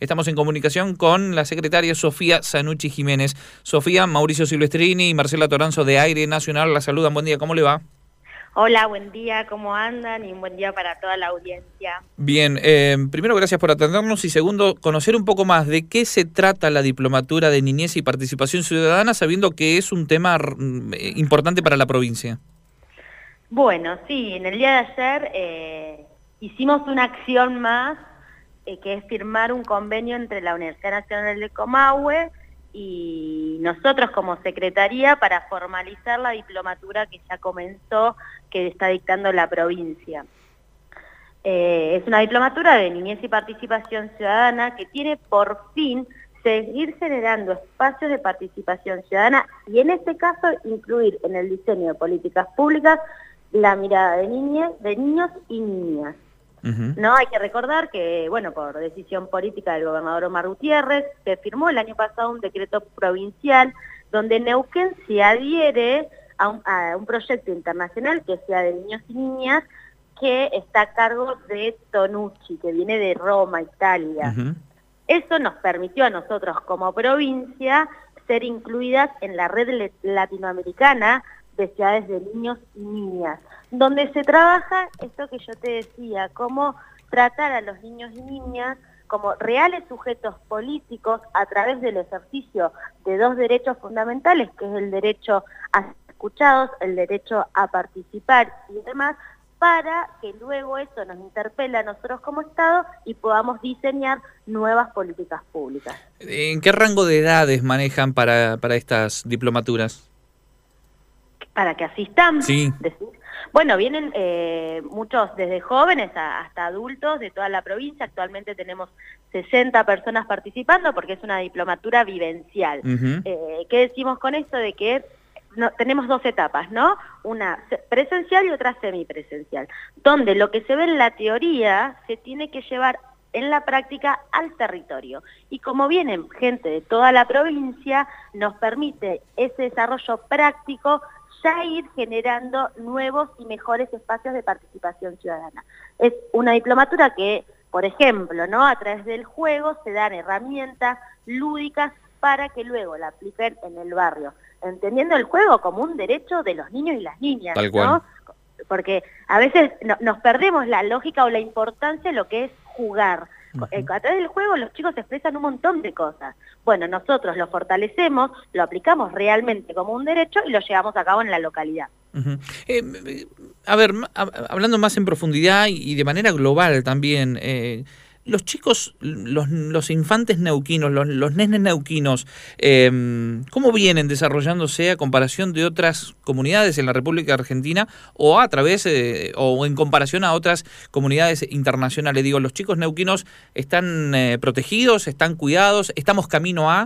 Estamos en comunicación con la secretaria Sofía Zanucci Jiménez. Sofía, Mauricio Silvestrini y Marcela Toranzo de Aire Nacional la saludan. Buen día, ¿cómo le va? Hola, buen día, ¿cómo andan? Y un buen día para toda la audiencia. Bien, primero gracias por atendernos y segundo, conocer un poco más de qué se trata la diplomatura de niñez y participación ciudadana, sabiendo que es un tema importante para la provincia. Bueno, sí, en el día de ayer hicimos una acción más, que es firmar un convenio entre la Universidad Nacional de Comahue y nosotros como Secretaría para formalizar la diplomatura que ya comenzó, que está dictando la provincia. Es una diplomatura de niñez y participación ciudadana que tiene por fin seguir generando espacios de participación ciudadana y en este caso incluir en el diseño de políticas públicas la mirada de niños y niñas. No, hay que recordar que, bueno, por decisión política del gobernador Omar Gutiérrez, se firmó el año pasado un decreto provincial donde Neuquén se adhiere a un proyecto internacional que sea de niños y niñas que está a cargo de Tonucci, que viene de Roma, Italia. Eso nos permitió a nosotros como provincia ser incluidas en la red latinoamericana de ciudades de niños y niñas, donde se trabaja esto que yo te decía, cómo tratar a los niños y niñas como reales sujetos políticos a través del ejercicio de dos derechos fundamentales, que es el derecho a ser escuchados, el derecho a participar y demás, para que luego eso nos interpele a nosotros como Estado y podamos diseñar nuevas políticas públicas. ¿En qué rango de edades manejan para estas diplomaturas? Para que asistan. Sí. Bueno, vienen muchos desde jóvenes hasta adultos de toda la provincia. Actualmente tenemos 60 personas participando porque es una diplomatura vivencial. ¿Qué decimos con esto? De que tenemos dos etapas, ¿no? Una presencial y otra semipresencial, donde lo que se ve en la teoría se tiene que llevar en la práctica al territorio. Y como vienen gente de toda la provincia, nos permite ese desarrollo práctico ya ir generando nuevos y mejores espacios de participación ciudadana. Es una diplomatura que, por ejemplo, ¿no?, a través del juego se dan herramientas lúdicas para que luego la apliquen en el barrio, entendiendo el juego como un derecho de los niños y las niñas, tal cual, ¿no? Porque a veces nos perdemos la lógica o la importancia de lo que es jugar. A través del juego los chicos expresan un montón de cosas. Bueno, nosotros lo fortalecemos, lo aplicamos realmente como un derecho y lo llevamos a cabo en la localidad. A ver, hablando más en profundidad y de manera global también, los chicos, los infantes neuquinos, los nenes neuquinos, ¿cómo vienen desarrollándose a comparación de otras comunidades en la República Argentina o a través o en comparación a otras comunidades internacionales? Digo, ¿los chicos neuquinos están protegidos, están cuidados, estamos camino a...?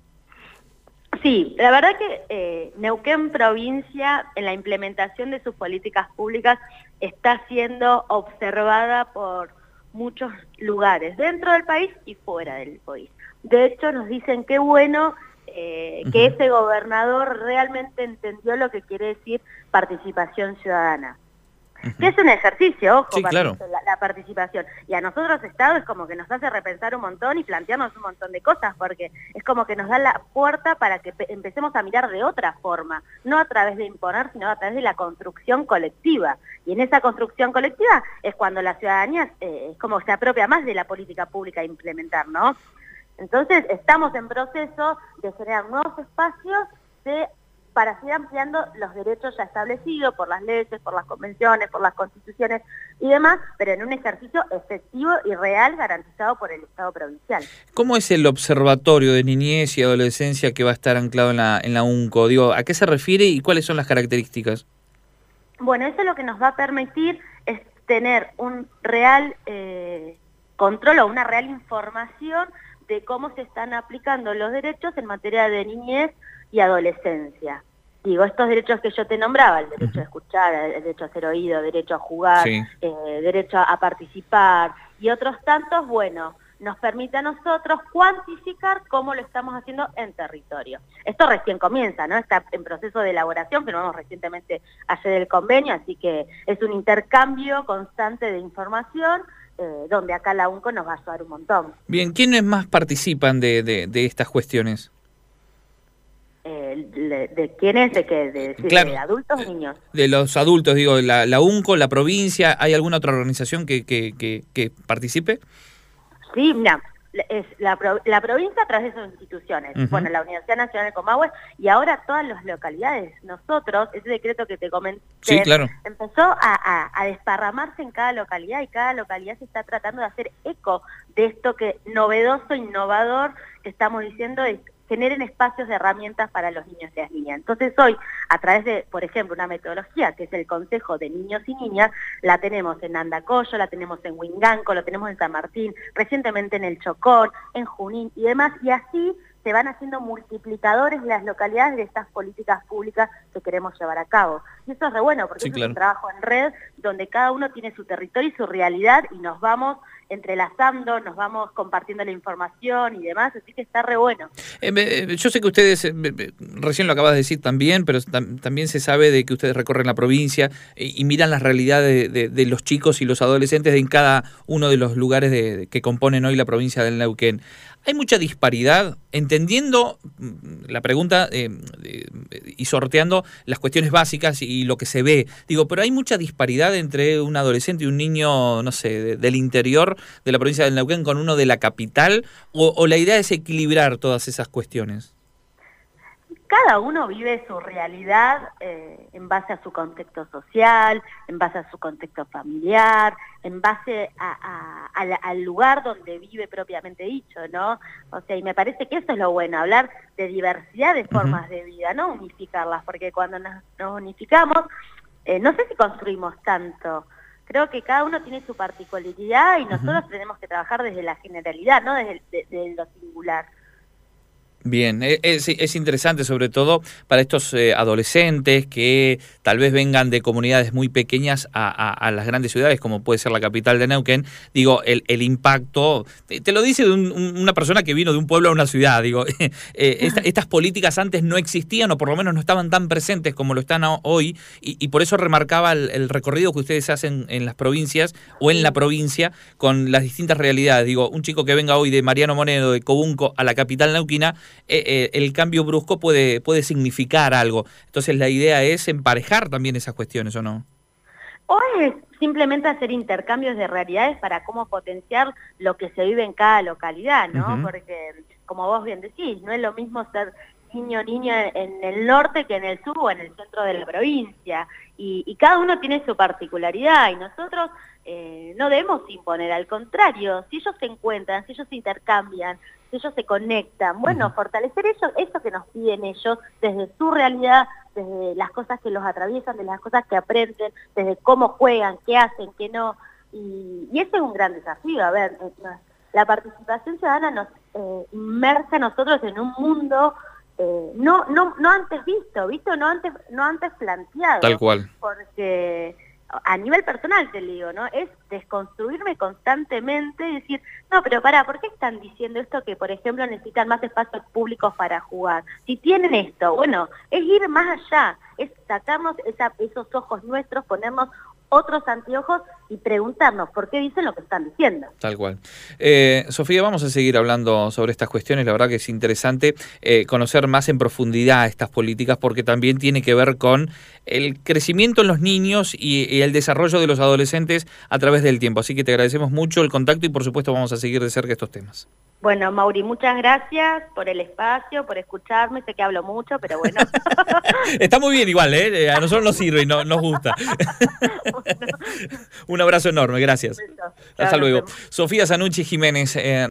Sí, la verdad que Neuquén provincia en la implementación de sus políticas públicas está siendo observada por muchos lugares, dentro del país y fuera del país. De hecho, nos dicen qué bueno que ese gobernador realmente entendió lo que quiere decir participación ciudadana. Que es un ejercicio, ojo, sí, claro, la participación. Y a nosotros, Estado, es como que nos hace repensar un montón y plantearnos un montón de cosas, porque es como que nos da la puerta para que empecemos a mirar de otra forma, no a través de imponer, sino a través de la construcción colectiva. Y en esa construcción colectiva es cuando la ciudadanía es como se apropia más de la política pública a implementar, ¿no? Entonces, estamos en proceso de generar nuevos espacios para seguir ampliando los derechos ya establecidos por las leyes, por las convenciones, por las constituciones y demás, pero en un ejercicio efectivo y real garantizado por el Estado provincial. ¿Cómo es el observatorio de niñez y adolescencia que va a estar anclado en la UNCO? Digo, ¿a qué se refiere y cuáles son las características? Bueno, eso lo que nos va a permitir es tener un real control o una real información de cómo se están aplicando los derechos en materia de niñez y adolescencia. Digo, estos derechos que yo te nombraba, el derecho a escuchar, el derecho a ser oído, derecho a jugar, sí, derecho a participar y otros tantos, bueno, nos permite a nosotros cuantificar cómo lo estamos haciendo en territorio. Esto recién comienza, ¿no? Está en proceso de elaboración, firmamos recientemente ayer el convenio, así que es un intercambio constante de información donde acá la UNCO nos va a ayudar un montón. Bien, ¿quiénes más participan de estas cuestiones? ¿De quiénes? ¿De qué? Claro, ¿De adultos o niños? de los adultos, digo, la UNCO, la provincia, ¿hay alguna otra organización que participe? Sí, mira, es la provincia a través de sus instituciones, bueno, la Universidad Nacional de Comahue y ahora todas las localidades. Nosotros, ese decreto que te comenté, sí, claro, empezó a desparramarse en cada localidad y cada localidad se está tratando de hacer eco de esto que novedoso, innovador, que estamos diciendo, es generen espacios de herramientas para los niños y las niñas. Entonces hoy, a través de, por ejemplo, una metodología que es el Consejo de Niños y Niñas, la tenemos en Andacollo, la tenemos en Huinganco, lo tenemos en San Martín, recientemente en el Chocón, en Junín y demás, y así se van haciendo multiplicadores las localidades de estas políticas públicas que queremos llevar a cabo. Y eso es re bueno, porque sí, es claro, un trabajo en red donde cada uno tiene su territorio y su realidad y nos vamos entrelazando, nos vamos compartiendo la información y demás, así que está re bueno. Yo sé que ustedes, recién lo acabas de decir también, pero también se sabe de que ustedes recorren la provincia y miran las realidades de los chicos y los adolescentes en cada uno de los lugares que componen hoy la provincia del Neuquén. ¿Hay mucha disparidad? Entendiendo la pregunta y sorteando las cuestiones básicas y lo que se ve. Digo, pero ¿hay mucha disparidad entre un adolescente y un niño, no sé, del interior de la provincia del Neuquén con uno de la capital? ¿O la idea es equilibrar todas esas cuestiones? Cada uno vive su realidad en base a su contexto social, en base a su contexto familiar, en base al lugar donde vive propiamente dicho, ¿no? O sea, y me parece que eso es lo bueno, hablar de diversidad de formas de vida, no unificarlas, porque cuando nos unificamos, no sé si construimos tanto. Creo que cada uno tiene su particularidad y nosotros tenemos que trabajar desde la generalidad, no desde lo singular. Bien, es interesante sobre todo para estos adolescentes que tal vez vengan de comunidades muy pequeñas a las grandes ciudades, como puede ser la capital de Neuquén. Digo, el impacto, te lo dice una persona que vino de un pueblo a una ciudad. Digo, estas políticas antes no existían o por lo menos no estaban tan presentes como lo están hoy y por eso remarcaba el recorrido que ustedes hacen en las provincias o en la provincia con las distintas realidades. Digo, un chico que venga hoy de Mariano Moreno, de Cobunco, a la capital neuquina, el cambio brusco puede significar algo. Entonces la idea es emparejar también esas cuestiones, ¿o no? O es simplemente hacer intercambios de realidades para cómo potenciar lo que se vive en cada localidad, ¿no? Porque, como vos bien decís, no es lo mismo ser niño o niña en el norte que en el sur o en el centro de la provincia. Y cada uno tiene su particularidad y nosotros no debemos imponer, al contrario, si ellos se encuentran, si ellos se intercambian, si ellos se conectan, bueno, fortalecer eso que nos piden ellos desde su realidad, desde las cosas que los atraviesan, desde las cosas que aprenden, desde cómo juegan, qué hacen, qué no, y ese es un gran desafío. A ver, la participación ciudadana nos inmersa a nosotros en un mundo no antes visto, no antes planteado. Tal cual. Porque a nivel personal te digo, ¿no? Es desconstruirme constantemente y decir, no, pero ¿por qué están diciendo esto que, por ejemplo, necesitan más espacios públicos para jugar? Si tienen esto, bueno, es ir más allá, es sacarnos esos ojos nuestros, ponernos otros anteojos y preguntarnos por qué dicen lo que están diciendo. Tal cual. Sofía, vamos a seguir hablando sobre estas cuestiones. La verdad que es interesante conocer más en profundidad estas políticas porque también tiene que ver con el crecimiento en los niños y el desarrollo de los adolescentes a través del tiempo. Así que te agradecemos mucho el contacto y por supuesto vamos a seguir de cerca estos temas. Bueno, Mauri, muchas gracias por el espacio, por escucharme. Sé que hablo mucho, pero bueno. Está muy bien igual, a nosotros nos sirve y nos gusta. Bueno. Un abrazo enorme, gracias. Beso. Hasta luego. Sofía Sanucci Jiménez.